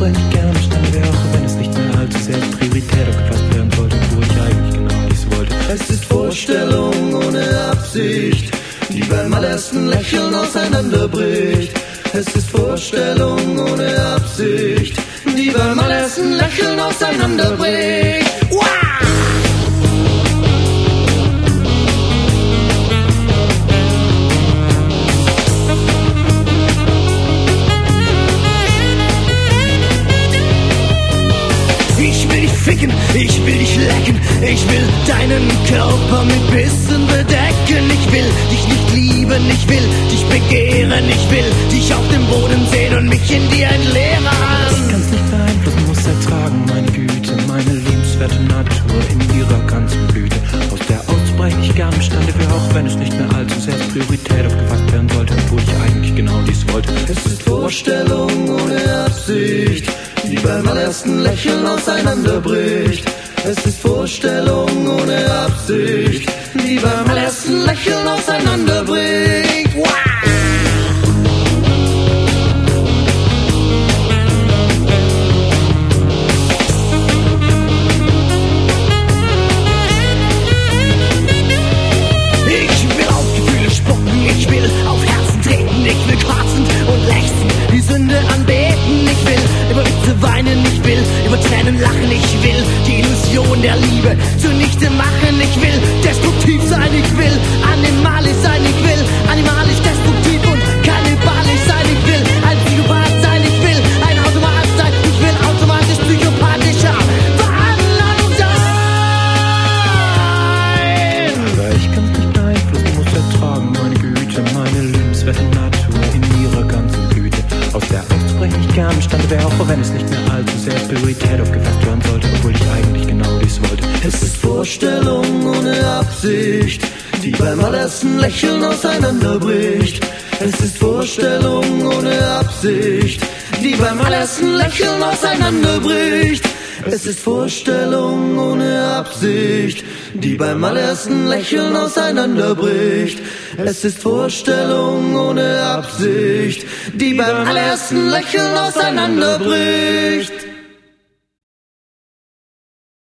ausreichend gern stand wäre, auch wenn es nicht mehr allzu sehr als Priorität aufgefasst werden sollte, wo ich eigentlich genau dies wollte. Es ist Vorstellung ohne Absicht, die beim allerersten Lächeln auseinanderbricht. Es ist Vorstellung ohne Absicht, die beim allerersten Lächeln auseinanderbricht. Wow! Ich will dich ficken, ich will dich lecken, ich will deinen Körper mit Bissen bedecken. Ich will dich nicht lieben, ich will dich begehren, ich will dich auf dem Boden sehen und mich in dir entleeren. Ich kann's nicht beeinflussen, muss ertragen, meine Güte, meine liebenswerte Natur in ihrer ganzen Blüte, aus der ausbrechen ich gern imstande wäre, auch wenn es nicht mehr allzu sehr als Priorität aufgefasst werden sollte, obwohl ich eigentlich genau dies wollte. Es ist Vorstellung ohne Absicht, die beim allerersten Lächeln auseinanderbricht. Es ist Vorstellung ohne Absicht, die beim allerersten Lächeln auseinanderbricht. Wow! Ich will auf Gefühle spucken, ich will auf Herzen treten, ich will kotzen und lechzen, die Sünde anbeten. Ich will über Witze weinen, ich will über Tränen lachen, ich will die Illusion der Liebe zunichte machen. Ich will destruktiv sein, ich will animalisch sein, ich will animalisch destruktiv und kannibalisch sein. Ich will ein Psychopath sein, ich will ein Automat sein, ich will automatisch psychopathischer Veranlagung sein. Aber ich kann's nicht beeinflussen, muss ertragen, meine Güte, meine liebenswerte Natur in ihrer ganzen Blüte, aus der auszubrechen ich gern imstande wäre, auch wenn es nicht mehr allzu sehr als Priorität aufgefasst werden sollte, obwohl ich eigentlich genau dies wollte. Es ist Vorstellung ohne Absicht, die beim allerersten Lächeln auseinanderbricht. Es ist Vorstellung ohne Absicht, die beim allerersten Lächeln auseinanderbricht. Es ist Vorstellung ohne Absicht, die beim allerersten Lächeln auseinanderbricht. Es ist Vorstellung ohne Absicht, die beim allerersten Lächeln auseinanderbricht.